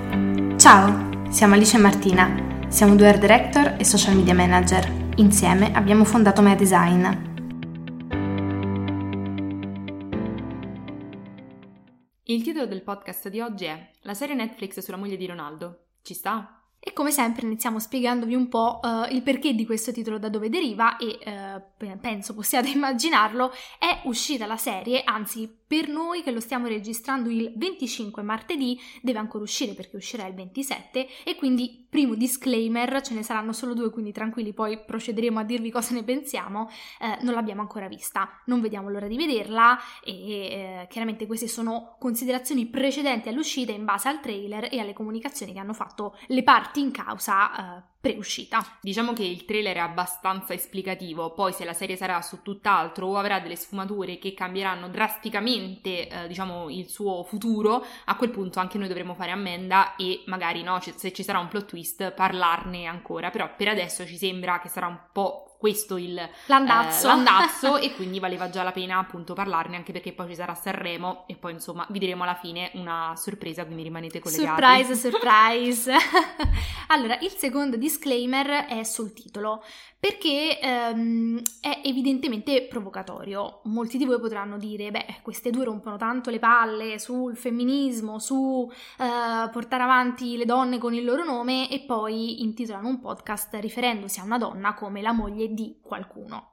Ciao, siamo Alice e Martina, siamo due art director e social media manager. Insieme abbiamo fondato Mea Design. Il titolo del podcast di oggi è La serie Netflix sulla moglie di Ronaldo. Ci sta? E come sempre iniziamo spiegandovi un po' il perché di questo titolo, da dove deriva e penso possiate immaginarlo. È uscita la serie, anzi per noi che lo stiamo registrando il 25 martedì deve ancora uscire perché uscirà il 27 e quindi primo disclaimer, ce ne saranno solo 2, quindi tranquilli, poi procederemo a dirvi cosa ne pensiamo. Non l'abbiamo ancora vista, non vediamo l'ora di vederla e chiaramente queste sono considerazioni precedenti all'uscita in base al trailer e alle comunicazioni che hanno fatto le parti in causa pre-uscita. Diciamo che il trailer è abbastanza esplicativo, poi se la serie sarà su tutt'altro o avrà delle sfumature che cambieranno drasticamente diciamo il suo futuro, a quel punto anche noi dovremo fare ammenda e magari no, se ci sarà un plot twist parlarne ancora, però per adesso ci sembra che sarà un po' questo l'andazzo e quindi valeva già la pena appunto parlarne, anche perché poi ci sarà Sanremo e poi insomma vi diremo alla fine una sorpresa, quindi rimanete collegati. Surprise! Allora, il secondo disclaimer è sul titolo, perché è evidentemente provocatorio. Molti di voi potranno dire, queste due rompono tanto le palle sul femminismo, su portare avanti le donne con il loro nome e poi intitolano un podcast riferendosi a una donna come la moglie di qualcuno.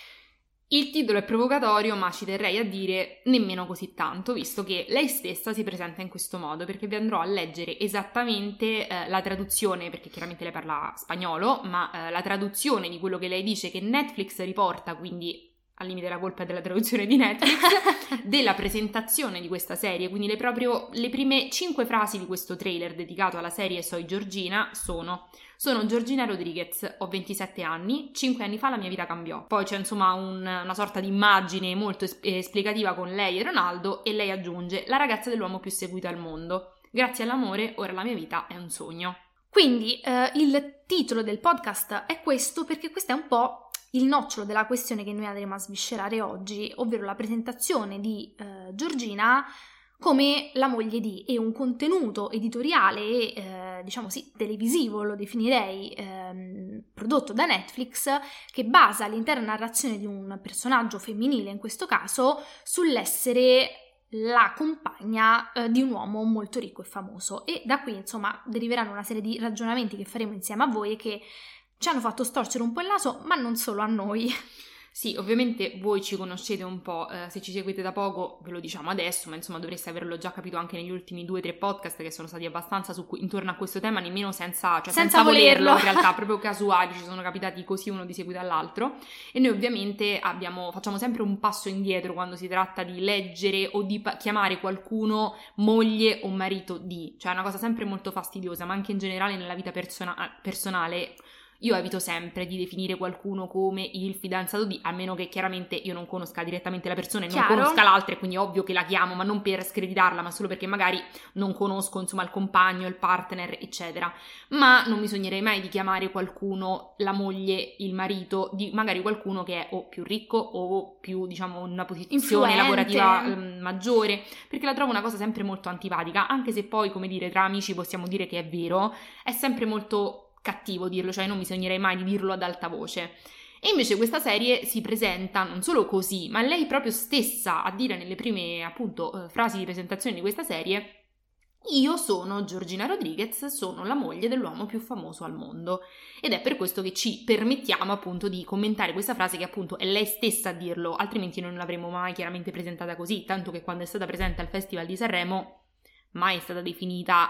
Il titolo è provocatorio, ma ci terrei a dire nemmeno così tanto, visto che lei stessa si presenta in questo modo, perché vi andrò a leggere esattamente la traduzione, perché chiaramente lei parla spagnolo, ma la traduzione di quello che lei dice che Netflix riporta, quindi al limite la colpa è della traduzione di Netflix, della presentazione di questa serie, quindi le prime 5 frasi di questo trailer dedicato alla serie Soy Georgina sono Georgina Rodriguez, ho 27 anni, 5 anni fa la mia vita cambiò. Poi c'è insomma una sorta di immagine molto esplicativa con lei e Ronaldo e lei aggiunge la ragazza dell'uomo più seguito al mondo. Grazie all'amore ora la mia vita è un sogno. Quindi il titolo del podcast è questo perché questo è un po' il nocciolo della questione che noi andremo a sviscerare oggi, ovvero la presentazione di Georgina come la moglie di, e un contenuto editoriale e diciamo sì televisivo, lo definirei, prodotto da Netflix, che basa l'intera narrazione di un personaggio femminile in questo caso sull'essere la compagna di un uomo molto ricco e famoso, e da qui insomma deriveranno una serie di ragionamenti che faremo insieme a voi e che ci hanno fatto storcere un po' il naso, ma non solo a noi. Sì, ovviamente voi ci conoscete un po', se ci seguite da poco ve lo diciamo adesso, ma insomma dovreste averlo già capito anche negli ultimi 2-3 podcast che sono stati abbastanza intorno a questo tema, nemmeno senza volerlo in realtà, proprio casuali, ci sono capitati così uno di seguito all'altro, e noi ovviamente facciamo sempre un passo indietro quando si tratta di leggere o di chiamare qualcuno moglie o marito di, cioè è una cosa sempre molto fastidiosa, ma anche in generale nella vita personale. Io evito sempre di definire qualcuno come il fidanzato di, a meno che chiaramente io non conosca direttamente la persona e non conosca l'altra, e quindi è ovvio che la chiamo, ma non per screditarla, ma solo perché magari non conosco insomma il compagno, il partner, eccetera. Ma non mi sognerei mai di chiamare qualcuno la moglie, il marito di magari qualcuno che è o più ricco o più, diciamo, in una posizione lavorativa maggiore, perché la trovo una cosa sempre molto antipatica, anche se poi, come dire, tra amici possiamo dire che è vero, è sempre molto cattivo dirlo, cioè non mi sognerei mai di dirlo ad alta voce. E invece questa serie si presenta non solo così, ma lei proprio stessa a dire nelle prime appunto frasi di presentazione di questa serie: io sono Georgina Rodriguez, sono la moglie dell'uomo più famoso al mondo. Ed è per questo che ci permettiamo appunto di commentare questa frase, che appunto è lei stessa a dirlo, altrimenti non l'avremmo mai chiaramente presentata così, tanto che quando è stata presente al Festival di Sanremo mai è stata definita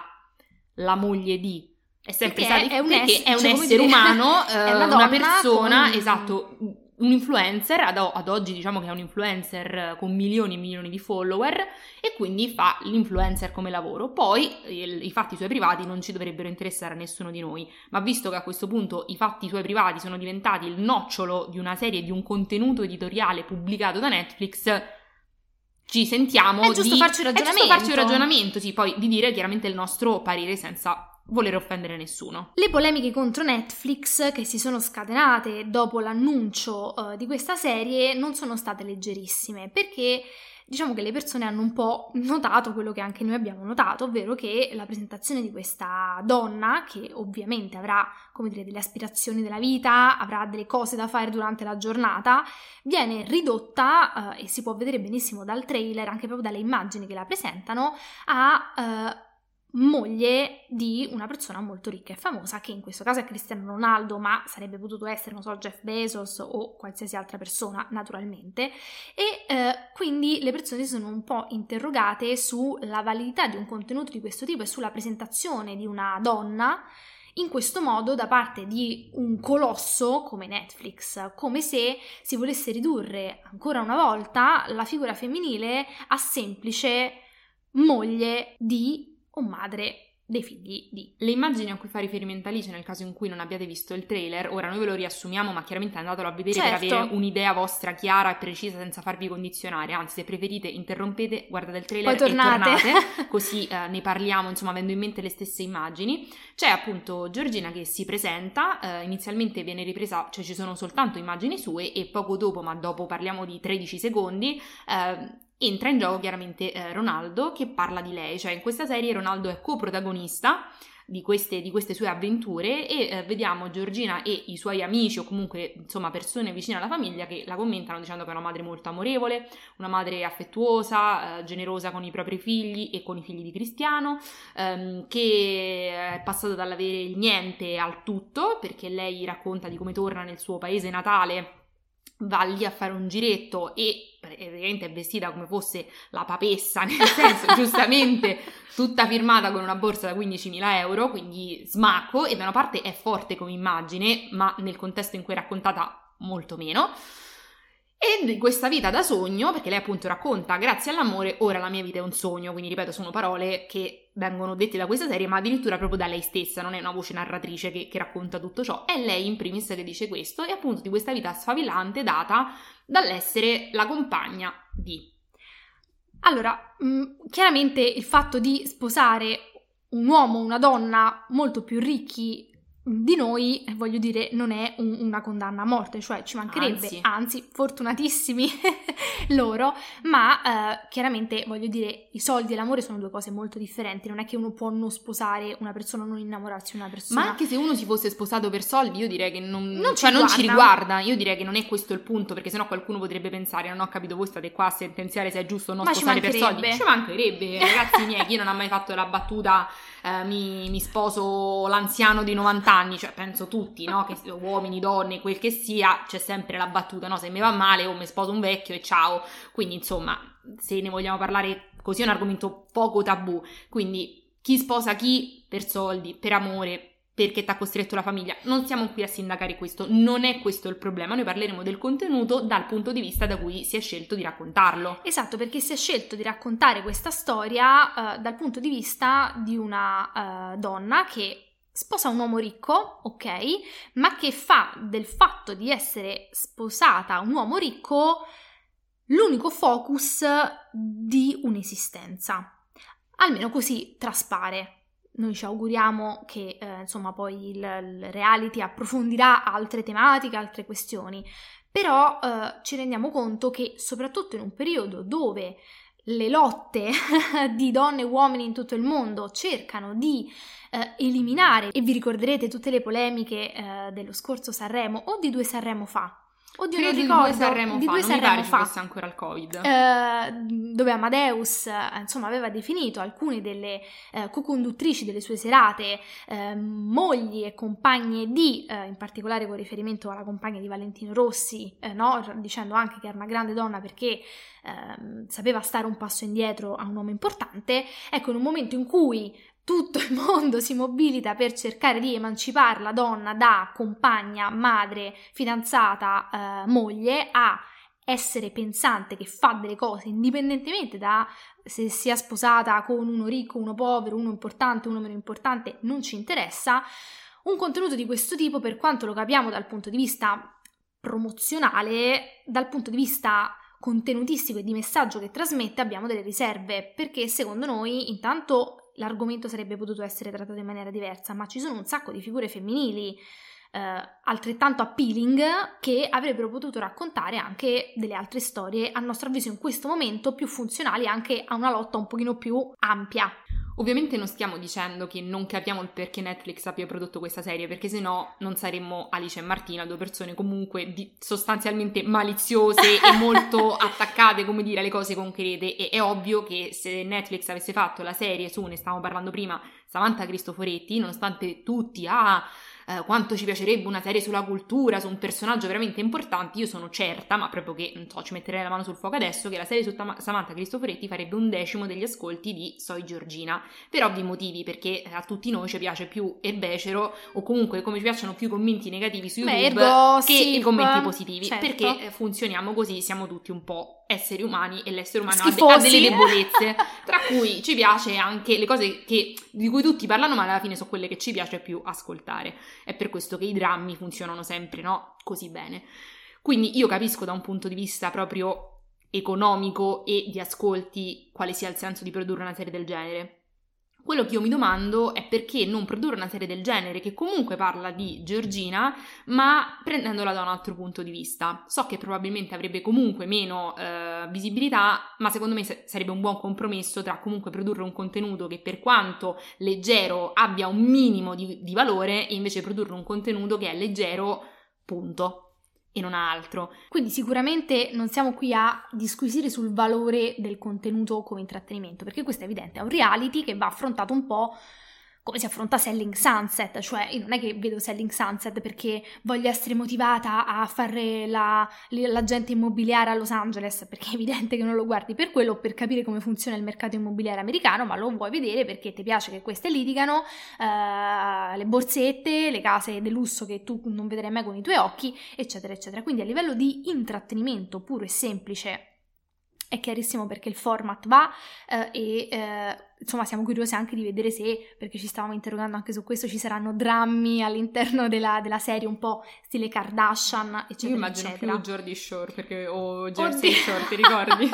la moglie di. È sempre stato è un essere umano, è una persona, esatto, un influencer, ad oggi diciamo che è un influencer con milioni e milioni di follower e quindi fa l'influencer come lavoro. Poi i fatti suoi privati non ci dovrebbero interessare a nessuno di noi, ma visto che a questo punto i fatti suoi privati sono diventati il nocciolo di una serie, di un contenuto editoriale pubblicato da Netflix, ci sentiamo è giusto farci un ragionamento, sì, poi di dire chiaramente il nostro parere senza voler offendere nessuno. Le polemiche contro Netflix che si sono scatenate dopo l'annuncio di questa serie non sono state leggerissime, perché diciamo che le persone hanno un po' notato quello che anche noi abbiamo notato, ovvero che la presentazione di questa donna, che ovviamente avrà, come dire, delle aspirazioni della vita, avrà delle cose da fare durante la giornata, viene ridotta, e si può vedere benissimo dal trailer, anche proprio dalle immagini che la presentano, a moglie di una persona molto ricca e famosa, che in questo caso è Cristiano Ronaldo, ma sarebbe potuto essere, non so, Jeff Bezos o qualsiasi altra persona, naturalmente. E quindi le persone si sono un po' interrogate sulla validità di un contenuto di questo tipo e sulla presentazione di una donna in questo modo da parte di un colosso come Netflix, come se si volesse ridurre ancora una volta la figura femminile a semplice moglie di o madre dei figli di. Le immagini a cui fa riferimento Alice, nel caso in cui non abbiate visto il trailer, ora noi ve lo riassumiamo, ma chiaramente andatelo a vedere per avere un'idea vostra chiara e precisa senza farvi condizionare, anzi se preferite interrompete, guardate il trailer poi tornate. E tornate, così ne parliamo, insomma, avendo in mente le stesse immagini. C'è appunto Georgina che si presenta, inizialmente viene ripresa, cioè ci sono soltanto immagini sue e poco dopo, ma dopo parliamo di 13 secondi, entra in gioco chiaramente Ronaldo, che parla di lei, cioè in questa serie Ronaldo è coprotagonista di queste sue avventure e vediamo Georgina e i suoi amici o comunque insomma persone vicine alla famiglia che la commentano dicendo che è una madre molto amorevole, una madre affettuosa, generosa con i propri figli e con i figli di Cristiano, che è passata dall'avere il niente al tutto, perché lei racconta di come torna nel suo paese natale, va lì a fare un giretto e praticamente è vestita come fosse la papessa, nel senso giustamente tutta firmata con una borsa da 15.000 euro, quindi smacco, e da una parte è forte come immagine, ma nel contesto in cui è raccontata molto meno. E di questa vita da sogno, perché lei appunto racconta, grazie all'amore, ora la mia vita è un sogno, quindi ripeto, sono parole che vengono dette da questa serie, ma addirittura proprio da lei stessa, non è una voce narratrice che racconta tutto ciò, è lei in primis che dice questo, e appunto di questa vita sfavillante data dall'essere la compagna di. Allora, chiaramente il fatto di sposare un uomo o una donna molto più ricchi di noi, voglio dire, non è una condanna a morte, cioè ci mancherebbe, anzi fortunatissimi loro, ma chiaramente, voglio dire, i soldi e l'amore sono due cose molto differenti, non è che uno può non sposare una persona o non innamorarsi di una persona. Ma anche se uno si fosse sposato per soldi, io direi che non ci riguarda, io direi che non è questo il punto, perché sennò qualcuno potrebbe pensare, non ho capito, voi state qua a sentenziare se è giusto o no sposare per soldi. Ci mancherebbe, ragazzi miei, chi non ha mai fatto la battuta mi sposo l'anziano di 90 anni, cioè penso tutti, no? Che uomini, donne, quel che sia, c'è sempre la battuta, no? Se mi va male o mi sposo un vecchio e ciao. Quindi insomma, se ne vogliamo parlare così, è un argomento poco tabù. Quindi chi sposa chi per soldi, per amore, perché t'ha costretto la famiglia, non siamo qui a sindacare questo, non è questo il problema, noi parleremo del contenuto dal punto di vista da cui si è scelto di raccontarlo. Esatto, perché si è scelto di raccontare questa storia dal punto di vista di una donna che sposa un uomo ricco, ok, ma che fa del fatto di essere sposata a un uomo ricco l'unico focus di un'esistenza, almeno così traspare. Noi ci auguriamo che insomma poi il reality approfondirà altre tematiche, altre questioni, però ci rendiamo conto che soprattutto in un periodo dove le lotte di donne e uomini in tutto il mondo cercano di eliminare, e vi ricorderete tutte le polemiche dello scorso Sanremo o di 2 Sanremo fa, oddio, non ricordo, di 2 Sanremo fa, fosse ancora il Covid, dove Amadeus insomma aveva definito alcune delle co-conduttrici delle sue serate mogli e compagne di, in particolare con riferimento alla compagna di Valentino Rossi, no? Dicendo anche che era una grande donna perché sapeva stare un passo indietro a un uomo importante. Ecco, in un momento in cui tutto il mondo si mobilita per cercare di emancipare la donna da compagna, madre, fidanzata, moglie, a essere pensante che fa delle cose indipendentemente da se sia sposata con uno ricco, uno povero, uno importante, uno meno importante, non ci interessa. Un contenuto di questo tipo, per quanto lo capiamo dal punto di vista promozionale, dal punto di vista contenutistico e di messaggio che trasmette, abbiamo delle riserve, perché secondo noi intanto l'argomento sarebbe potuto essere trattato in maniera diversa, ma ci sono un sacco di figure femminili altrettanto appealing, che avrebbero potuto raccontare anche delle altre storie, a nostro avviso in questo momento più funzionali anche a una lotta un pochino più ampia. Ovviamente non stiamo dicendo che non capiamo il perché Netflix abbia prodotto questa serie, perché sennò non saremmo Alice e Martina, due persone comunque sostanzialmente maliziose e molto attaccate, come dire, alle cose concrete. E è ovvio che se Netflix avesse fatto la serie su, ne stavamo parlando prima, Samantha Cristoforetti, nonostante tutti quanto ci piacerebbe una serie sulla cultura, su un personaggio veramente importante, io sono certa, ma proprio che, non so, ci metterei la mano sul fuoco adesso, che la serie su Samantha Cristoforetti farebbe 1/10 degli ascolti di Soy Giorgina, per ovvi motivi, perché a tutti noi ci piace più il becero, o comunque come ci piacciono più i commenti negativi su YouTube che i commenti positivi, certo. Perché funzioniamo così, siamo tutti un po' esseri umani e l'essere umano ha delle debolezze, tra cui ci piace anche le cose di cui tutti parlano, ma alla fine sono quelle che ci piace più ascoltare. È per questo che i drammi funzionano sempre, no? Così bene. Quindi io capisco da un punto di vista proprio economico e di ascolti quale sia il senso di produrre una serie del genere. Quello che io mi domando è perché non produrre una serie del genere che comunque parla di Giorgina, ma prendendola da un altro punto di vista. So che probabilmente avrebbe comunque meno visibilità, ma secondo me sarebbe un buon compromesso tra comunque produrre un contenuto che per quanto leggero abbia un minimo di valore e invece produrre un contenuto che è leggero, punto. E non ha altro. Quindi sicuramente non siamo qui a disquisire sul valore del contenuto come intrattenimento, perché questo è evidente, è un reality che va affrontato un po' come si affronta Selling Sunset, cioè io non è che vedo Selling Sunset perché voglio essere motivata a fare l'agente immobiliare a Los Angeles, perché è evidente che non lo guardi per quello, per capire come funziona il mercato immobiliare americano, ma lo vuoi vedere perché ti piace che queste litigano, le borsette, le case del lusso che tu non vedrai mai con i tuoi occhi, eccetera, eccetera. Quindi a livello di intrattenimento puro e semplice è chiarissimo perché il format va insomma siamo curiosi anche di vedere se, perché ci stavamo interrogando anche su questo, ci saranno drammi all'interno della serie un po' stile Kardashian, eccetera. Io immagino eccetera. più Geordie Shore o Jersey Shore, ti ricordi?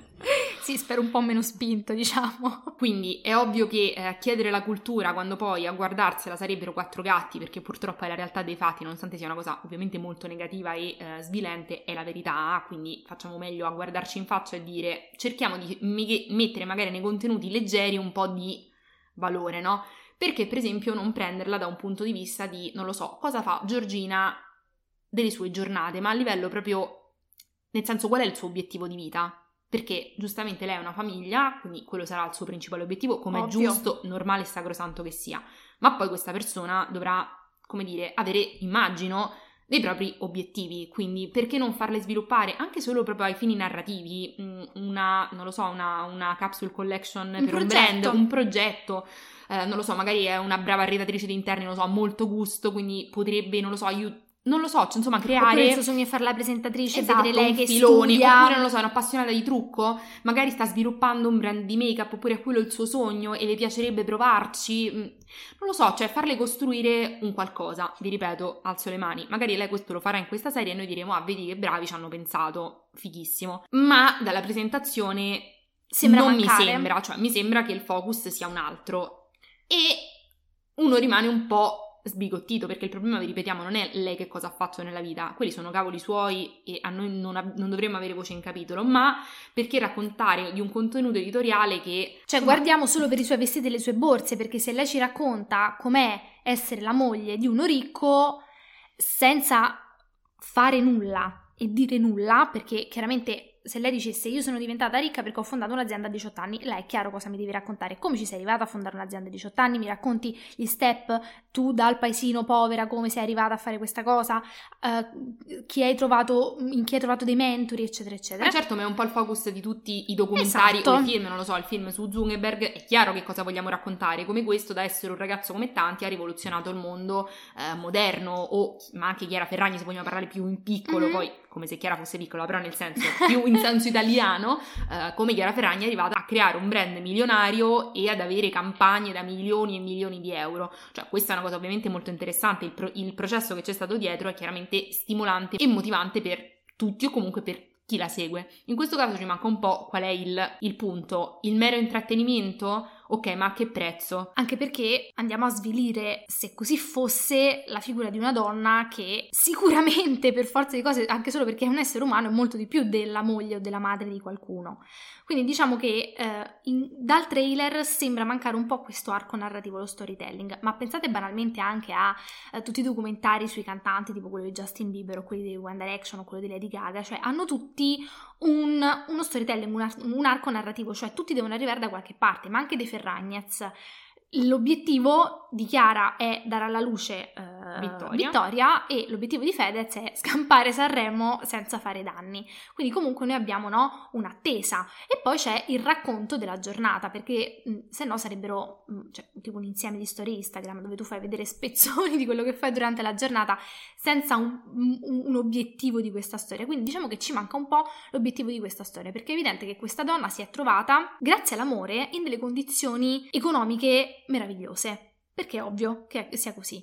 Sì, spero un po' meno spinto, diciamo. Quindi è ovvio che chiedere la cultura quando poi a guardarsela sarebbero 4 gatti, perché purtroppo è la realtà dei fatti, nonostante sia una cosa ovviamente molto negativa e svilente, è la verità, quindi facciamo meglio a guardarci in faccia e dire cerchiamo di mettere magari nei contenuti leggeri un po' di valore, no? Perché per esempio non prenderla da un punto di vista di, non lo so, cosa fa Giorgina delle sue giornate, ma a livello proprio, nel senso, qual è il suo obiettivo di vita? Perché giustamente lei ha una famiglia, quindi quello sarà il suo principale obiettivo, come è giusto, normale e sacrosanto che sia. Ma poi questa persona dovrà, come dire, avere, immagino, dei propri obiettivi. Quindi perché non farle sviluppare, anche solo proprio ai fini narrativi, una capsule collection per un brand, un progetto. Non lo so, magari è una brava arredatrice di interni, non lo so, ha molto gusto, quindi potrebbe, non lo so, non lo so, cioè, insomma, creare... Oppure il suo sogno è fare la presentatrice, esatto, vedere lei che filone, studia. oppure, non lo so, è un'appassionata di trucco, magari sta sviluppando un brand di make-up, oppure è quello il suo sogno e le piacerebbe provarci, non lo so, cioè farle costruire un qualcosa. Vi ripeto, alzo le mani, magari lei questo lo farà in questa serie e noi diremo, ah, vedi che bravi, ci hanno pensato, fighissimo. Ma dalla presentazione non mi sembra, cioè mi sembra che il focus sia un altro e uno rimane un po' sbigottito, perché il problema, vi ripetiamo, non è lei che cosa ha fatto nella vita, quelli sono cavoli suoi e a noi non dovremmo avere voce in capitolo, ma perché raccontare di un contenuto editoriale che... Cioè guardiamo solo per i suoi vestiti e le sue borse, perché se lei ci racconta com'è essere la moglie di uno ricco senza fare nulla e dire nulla, perché chiaramente se lei dicesse io sono diventata ricca perché ho fondato un'azienda a 18 anni, lei è chiaro cosa mi devi raccontare, come ci sei arrivata a fondare un'azienda a 18 anni, mi racconti gli step, tu dal paesino povera come sei arrivata a fare questa cosa, in chi hai trovato dei mentori, eccetera eccetera. Certo, ma è un po' il focus di tutti i documentari, esatto, o i film, non lo so, il film su Zuckerberg, è chiaro che cosa vogliamo raccontare, come questo da essere un ragazzo come tanti ha rivoluzionato il mondo moderno, ma anche Chiara Ferragni, se vogliamo parlare più in piccolo, poi come se Chiara fosse piccola, però nel senso più in senso italiano, come Chiara Ferragni è arrivata a creare un brand milionario e ad avere campagne da milioni e milioni di euro. Cioè questa è una cosa ovviamente molto interessante, il processo che c'è stato dietro è chiaramente stimolante e motivante per tutti o comunque per chi la segue. In questo caso ci manca un po' qual è il punto, il mero intrattenimento Ok, ma a che prezzo? Anche perché andiamo a svilire, se così fosse, la figura di una donna che sicuramente, per forza di cose, anche solo perché è un essere umano, è molto di più della moglie o della madre di qualcuno. Quindi diciamo che dal trailer sembra mancare un po' questo arco narrativo, lo storytelling, ma pensate banalmente anche a tutti i documentari sui cantanti, tipo quello di Justin Bieber o quelli di One Direction o quello di Lady Gaga, cioè hanno tutti uno storytelling, un arco narrativo, cioè tutti devono arrivare da qualche parte, ma anche dei Ferragnez. L'obiettivo di Chiara è dare alla luce Vittoria e l'obiettivo di Fedez è scampare Sanremo senza fare danni. Quindi comunque noi abbiamo, no, un'attesa. E poi c'è il racconto della giornata, perché se no sarebbero tipo un insieme di storie Instagram dove tu fai vedere spezzoni di quello che fai durante la giornata senza un obiettivo di questa storia. Quindi diciamo che ci manca un po' l'obiettivo di questa storia, perché è evidente che questa donna si è trovata, grazie all'amore, in delle condizioni economiche meravigliose, perché è ovvio che sia così.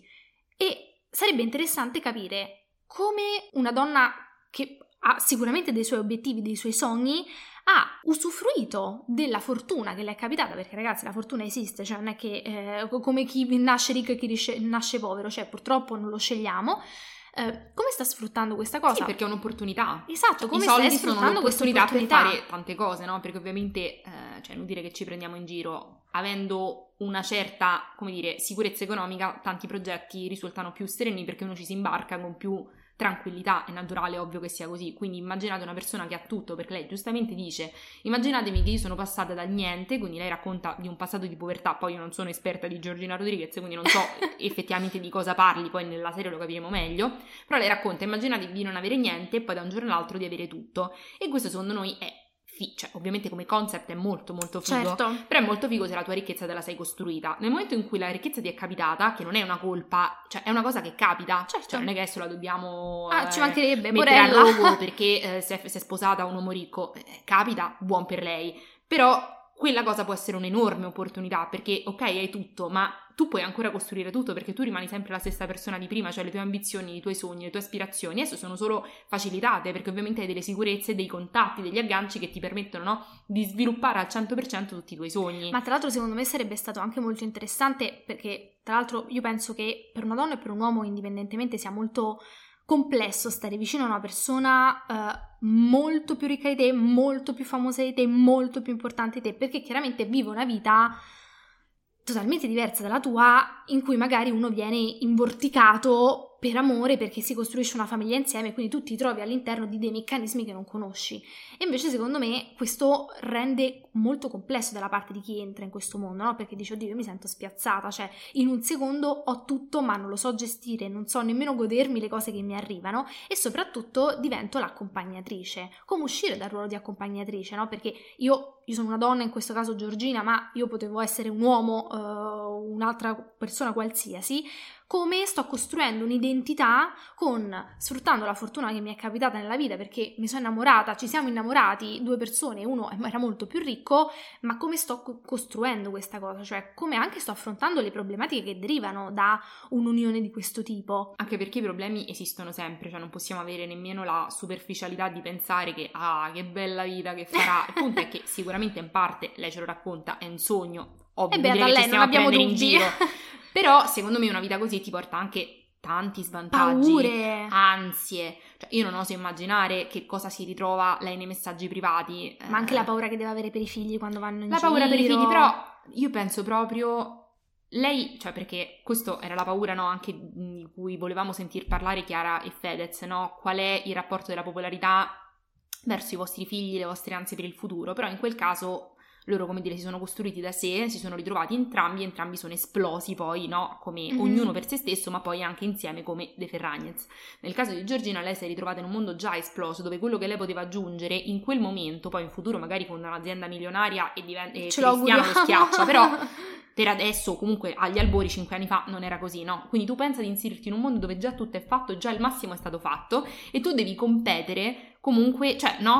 E sarebbe interessante capire come una donna che ha sicuramente dei suoi obiettivi, dei suoi sogni, ha usufruito della fortuna che le è capitata, perché ragazzi la fortuna esiste, cioè non è che come chi nasce ricco e chi nasce povero, cioè purtroppo non lo scegliamo. Come sta sfruttando questa cosa? Sì, perché è un'opportunità. Esatto, come i soldi stai sfruttando questa opportunità opportunità per fare tante cose, no? Perché ovviamente, cioè non dire che ci prendiamo in giro, avendo una certa, come dire, sicurezza economica, tanti progetti risultano più sereni perché uno ci si imbarca con più tranquillità, è naturale, ovvio che sia così. Quindi immaginate una persona che ha tutto, perché lei giustamente dice, immaginatevi che io sono passata dal niente, quindi lei racconta di un passato di povertà, poi io non sono esperta di Georgina Rodriguez, quindi non so effettivamente di cosa parli, poi nella serie lo capiremo meglio, però lei racconta, immaginatevi di non avere niente e poi da un giorno all'altro di avere tutto, e questo secondo noi è cioè ovviamente come concept è molto molto figo, certo. Però è molto figo se la tua ricchezza te la sei costruita. Nel momento in cui la ricchezza ti è capitata, che non è una colpa, cioè è una cosa che capita, certo. Cioè non è che adesso la dobbiamo ci mancherebbe, mettere a rogo perché si è sposata un uomo ricco, capita, buon per lei, però quella cosa può essere un'enorme opportunità, perché ok, hai tutto, ma tu puoi ancora costruire tutto, perché tu rimani sempre la stessa persona di prima, cioè le tue ambizioni, i tuoi sogni, le tue aspirazioni adesso sono solo facilitate, perché ovviamente hai delle sicurezze, dei contatti, degli agganci che ti permettono, no, di sviluppare al 100% tutti i tuoi sogni. Ma tra l'altro secondo me sarebbe stato anche molto interessante, perché tra l'altro io penso che per una donna e per un uomo indipendentemente sia molto complesso stare vicino a una persona molto più ricca di te, molto più famosa di te, molto più importante di te, perché chiaramente vive una vita totalmente diversa dalla tua, in cui magari uno viene invorticato per amore perché si costruisce una famiglia insieme, quindi tu ti trovi all'interno di dei meccanismi che non conosci. E invece secondo me questo rende molto complesso dalla parte di chi entra in questo mondo, no? Perché dice, oddio, io mi sento spiazzata, cioè in un secondo ho tutto ma non lo so gestire, non so nemmeno godermi le cose che mi arrivano, e soprattutto divento l'accompagnatrice. Come uscire dal ruolo di accompagnatrice, no? Perché io sono una donna, in questo caso Georgina, ma io potevo essere un uomo, un'altra persona qualsiasi. Come sto costruendo un'identità sfruttando la fortuna che mi è capitata nella vita, perché mi sono innamorata, ci siamo innamorati, due persone, uno era molto più ricco, ma come sto costruendo questa cosa, cioè come anche sto affrontando le problematiche che derivano da un'unione di questo tipo. Anche perché i problemi esistono sempre, cioè non possiamo avere nemmeno la superficialità di pensare che che bella vita che farà. Il punto è che sicuramente in parte lei ce lo racconta, è un sogno, ovvio, direi che ci stiamo a prendere in giro. Però secondo me una vita così ti porta anche tanti svantaggi, paure, ansie, cioè io non oso immaginare che cosa si ritrova lei nei messaggi privati. Ma anche la paura che deve avere per i figli quando vanno in giro. La paura per i figli, però io penso proprio lei, cioè perché questo era la paura, no, anche di cui volevamo sentir parlare Chiara e Fedez, no? Qual è il rapporto della popolarità verso i vostri figli, le vostre ansie per il futuro, però in quel caso loro, come dire, si sono costruiti da sé, si sono ritrovati entrambi sono esplosi poi, no? Come ognuno per se stesso, ma poi anche insieme come De Ferragnez. Nel caso di Georgina, lei si è ritrovata in un mondo già esploso, dove quello che lei poteva aggiungere in quel momento, poi in futuro magari con un'azienda milionaria e Cristiano lo schiaccia, però per adesso, comunque agli albori 5 anni fa non era così, no? Quindi tu pensa di inserirti in un mondo dove già tutto è fatto, già il massimo è stato fatto, e tu devi competere comunque, cioè, no?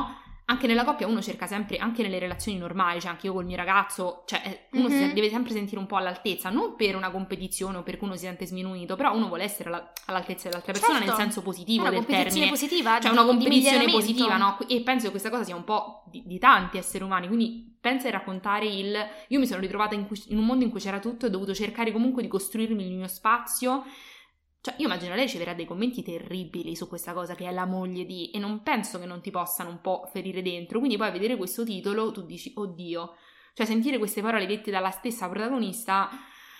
anche nella coppia uno cerca sempre, anche nelle relazioni normali, cioè anche io col mio ragazzo, cioè uno deve sempre sentire un po' all'altezza, non per una competizione o perché uno si sente sminuito, però uno vuole essere all'altezza dell'altra persona, nel senso positivo del termine, positiva, cioè una competizione positiva, no? E penso che questa cosa sia un po' di tanti esseri umani, quindi pensa di raccontare io mi sono ritrovata in un mondo in cui c'era tutto e ho dovuto cercare comunque di costruirmi il mio spazio. Cioè, io immagino lei riceverà dei commenti terribili su questa cosa che è la moglie di, e non penso che non ti possano un po' ferire dentro, quindi poi a vedere questo titolo tu dici, oddio, cioè sentire queste parole dette dalla stessa protagonista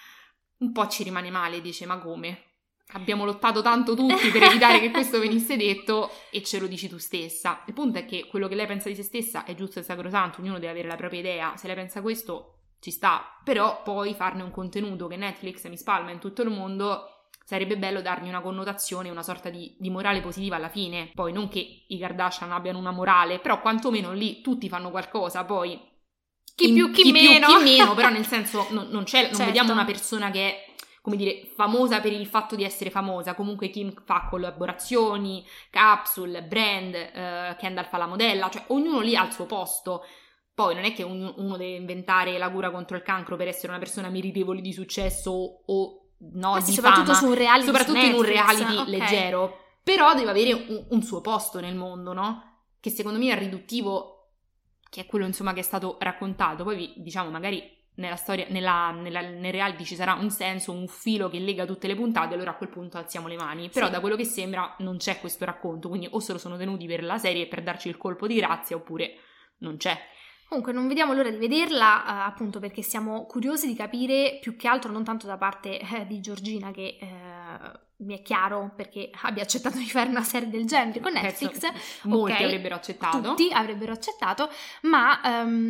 un po' ci rimane male, dice, ma come? Abbiamo lottato tanto tutti per evitare che questo venisse detto e ce lo dici tu stessa. Il punto è che quello che lei pensa di se stessa è giusto e sacrosanto, ognuno deve avere la propria idea, se lei pensa questo ci sta, però poi farne un contenuto che Netflix mi spalma in tutto il mondo... Sarebbe bello dargli una connotazione, una sorta di morale positiva alla fine. Poi non che i Kardashian abbiano una morale, però quantomeno lì tutti fanno qualcosa, poi... Chi più, chi meno, però nel senso non vediamo una persona che è, come dire, famosa per il fatto di essere famosa. Comunque Kim fa collaborazioni, capsule, brand, Kendall fa la modella, cioè ognuno lì ha il suo posto. Poi non è che uno deve inventare la cura contro il cancro per essere una persona meritevole di successo o no, di soprattutto fama, su un reality, soprattutto in un reality okay, leggero, però deve avere un suo posto nel mondo, no? Che secondo me è riduttivo, che è quello insomma che è stato raccontato. Poi diciamo magari nella storia, nel reality ci sarà un senso, un filo che lega tutte le puntate, allora a quel punto alziamo le mani, però da quello che sembra non c'è questo racconto, quindi o se lo sono tenuti per la serie per darci il colpo di grazia oppure non c'è. Comunque non vediamo l'ora di vederla, appunto perché siamo curiosi di capire, più che altro non tanto da parte di Giorgina, che mi è chiaro perché abbia accettato di fare una serie del genere con Netflix. Molti avrebbero accettato. Tutti avrebbero accettato, ma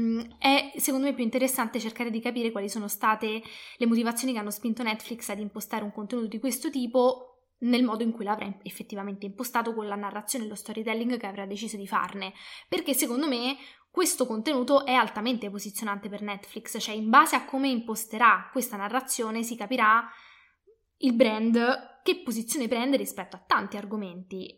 è secondo me più interessante cercare di capire quali sono state le motivazioni che hanno spinto Netflix ad impostare un contenuto di questo tipo nel modo in cui l'avrà effettivamente impostato, con la narrazione e lo storytelling che avrà deciso di farne, perché secondo me questo contenuto è altamente posizionante per Netflix, cioè in base a come imposterà questa narrazione si capirà il brand che posizione prende rispetto a tanti argomenti,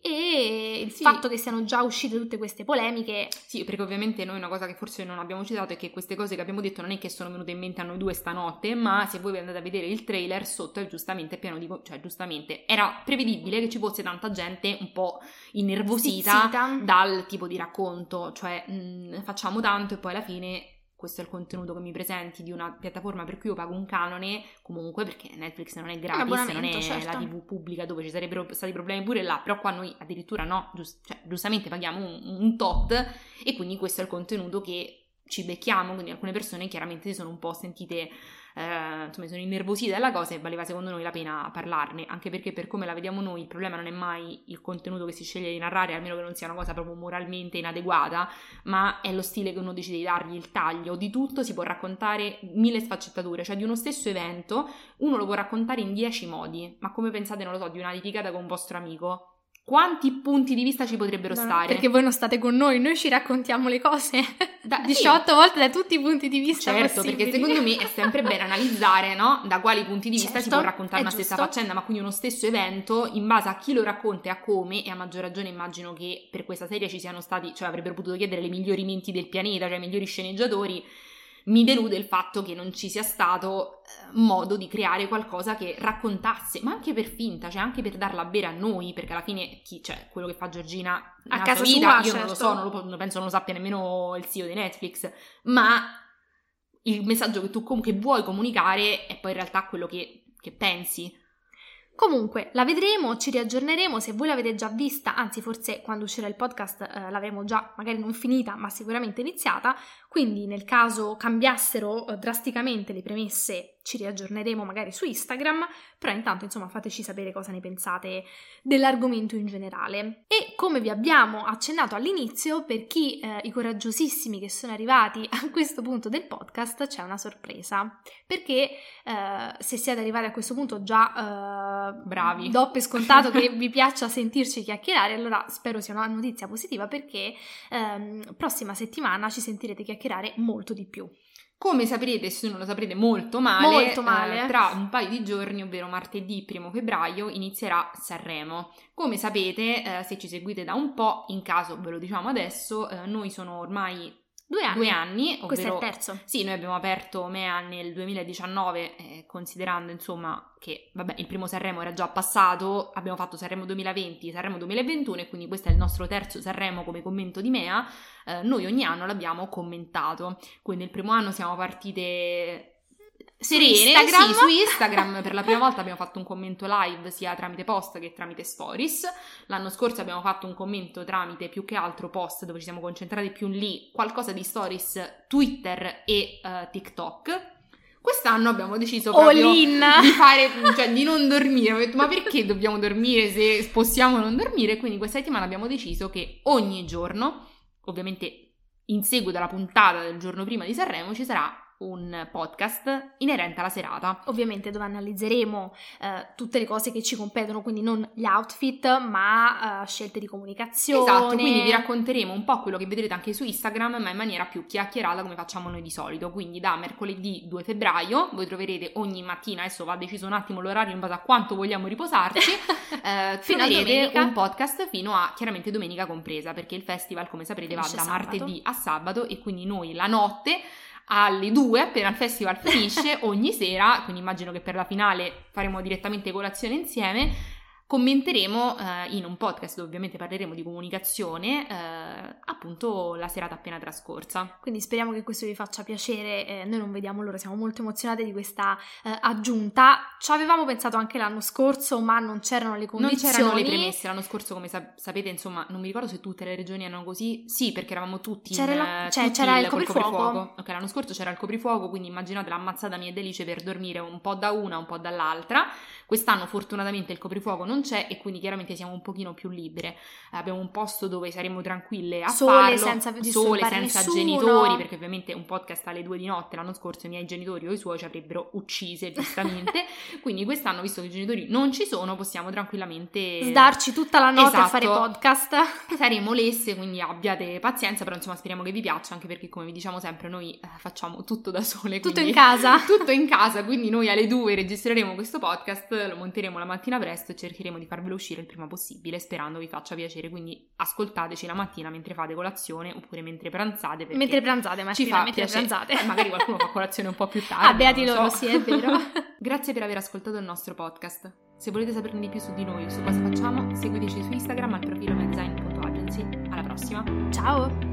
e il fatto che siano già uscite tutte queste polemiche. Sì, perché ovviamente noi una cosa che forse non abbiamo citato è che queste cose che abbiamo detto non è che sono venute in mente a noi due stanotte, ma se voi andate a vedere il trailer sotto è giustamente pieno di... cioè giustamente era prevedibile che ci fosse tanta gente un po' innervosita dal tipo di racconto, cioè facciamo tanto e poi alla fine... questo è il contenuto che mi presenti di una piattaforma per cui io pago un canone, comunque perché Netflix non è gratis, non è la TV pubblica dove ci sarebbero stati problemi pure là, però qua noi addirittura no, giustamente paghiamo un tot, e quindi questo è il contenuto che ci becchiamo, quindi alcune persone chiaramente si sono un po' sentite, insomma sono innervosite dalla cosa e valeva secondo noi la pena parlarne, anche perché per come la vediamo noi il problema non è mai il contenuto che si sceglie di narrare, almeno che non sia una cosa proprio moralmente inadeguata, ma è lo stile che uno decide di dargli, il taglio. Di tutto si può raccontare 1000 sfaccettature, cioè di uno stesso evento uno lo può raccontare in 10 modi, ma come pensate, non lo so, di una litigata con un vostro amico? Quanti punti di vista ci potrebbero stare? Perché voi non state con noi ci raccontiamo le cose 18 volte da tutti i punti di vista possibili. Perché secondo me è sempre bene analizzare, no? Da quali punti di vista si può raccontare una stessa faccenda, ma quindi uno stesso evento in base a chi lo racconta e a come, e a maggior ragione immagino che per questa serie ci siano stati, cioè avrebbero potuto chiedere le migliori menti del pianeta, cioè i migliori sceneggiatori. Mi delude il fatto che non ci sia stato modo di creare qualcosa che raccontasse, ma anche per finta, cioè anche per darla a bere a noi, perché alla fine quello che fa Giorgina a casa vita, sua, io non lo so, non penso non lo sappia nemmeno il CEO di Netflix, ma il messaggio che tu comunque vuoi comunicare è poi in realtà quello che pensi. Comunque, la vedremo, ci riaggiorneremo, se voi l'avete già vista, anzi forse quando uscirà il podcast l'avremo già magari non finita, ma sicuramente iniziata, quindi nel caso cambiassero drasticamente le premesse ci riaggiorneremo magari su Instagram, però intanto insomma fateci sapere cosa ne pensate dell'argomento in generale. E come vi abbiamo accennato all'inizio, per chi i coraggiosissimi che sono arrivati a questo punto del podcast c'è una sorpresa, perché se siete arrivati a questo punto già bravi, do per scontato che vi piaccia sentirci chiacchierare, allora spero sia una notizia positiva, perché prossima settimana ci sentirete chiacchierare molto di più. Come saprete, se non lo saprete molto male, tra un paio di giorni, ovvero martedì 1 febbraio, inizierà Sanremo. Come sapete, se ci seguite da un po', in caso ve lo diciamo adesso, noi sono ormai 2 anni, ovvero, questo è il terzo. Sì, noi abbiamo aperto MEA nel 2019, considerando insomma che il primo Sanremo era già passato, abbiamo fatto Sanremo 2020, Sanremo 2021 e quindi questo è il nostro terzo Sanremo come commento di MEA. Noi ogni anno l'abbiamo commentato, quindi il primo anno siamo partite serene, su Instagram per la prima volta abbiamo fatto un commento live sia tramite post che tramite stories. L'anno scorso abbiamo fatto un commento tramite più che altro post, dove ci siamo concentrati più lì, qualcosa di stories Twitter e TikTok. Quest'anno abbiamo deciso proprio di fare, cioè di non dormire. Ho detto, ma perché dobbiamo dormire se possiamo non dormire? Quindi questa settimana abbiamo deciso che ogni giorno, ovviamente in seguito alla puntata del giorno prima di Sanremo, ci sarà un podcast inerente alla serata. Ovviamente dove analizzeremo tutte le cose che ci competono, quindi non gli outfit, ma scelte di comunicazione. Esatto, quindi vi racconteremo un po' quello che vedrete anche su Instagram, ma in maniera più chiacchierata come facciamo noi di solito. Quindi da mercoledì 2 febbraio voi troverete ogni mattina, adesso va deciso un attimo l'orario in base a quanto vogliamo riposarci, fino a domenica un podcast fino a chiaramente domenica compresa, perché il festival, come saprete, va da martedì a sabato e quindi noi la notte alle 2, appena il festival finisce, ogni sera, quindi immagino che per la finale faremo direttamente colazione insieme, commenteremo in un podcast dove ovviamente parleremo di comunicazione, appunto la serata appena trascorsa. Quindi speriamo che questo vi faccia piacere, noi non vediamo l'ora, siamo molto emozionate di questa aggiunta. Ci avevamo pensato anche l'anno scorso, ma non c'erano le condizioni. Non c'erano le premesse, l'anno scorso come sapete, insomma, non mi ricordo se tutte le regioni erano così, sì, perché eravamo tutti c'era il coprifuoco. Ok, l'anno scorso c'era il coprifuoco, quindi immaginate l'ammazzata mia Delice per dormire un po' da una, un po' dall'altra. Quest'anno fortunatamente il coprifuoco non c'è e quindi chiaramente siamo un pochino più libere. Abbiamo un posto dove saremo tranquille a farlo, senza nessuno. Genitori, perché ovviamente un podcast alle 2 di notte l'anno scorso i miei genitori o i suoi ci avrebbero uccise giustamente. Quindi quest'anno, visto che i genitori non ci sono, possiamo tranquillamente sdarci tutta la notte a fare podcast. Saremo lesse, quindi abbiate pazienza, però insomma speriamo che vi piaccia, anche perché come vi diciamo sempre noi facciamo tutto da sole, tutto in casa, quindi noi alle 2 registreremo questo podcast, lo monteremo la mattina presto e cercheremo di farvelo uscire il prima possibile, sperando vi faccia piacere. Quindi ascoltateci la mattina mentre fate colazione oppure mentre pranzate, mentre pranzate, magari qualcuno fa colazione un po' più tardi. Beati loro, sì, è vero. Grazie per aver ascoltato il nostro podcast. Se volete saperne di più su di noi o su cosa facciamo, seguiteci su Instagram al profilo medesign.agency. Alla prossima, ciao!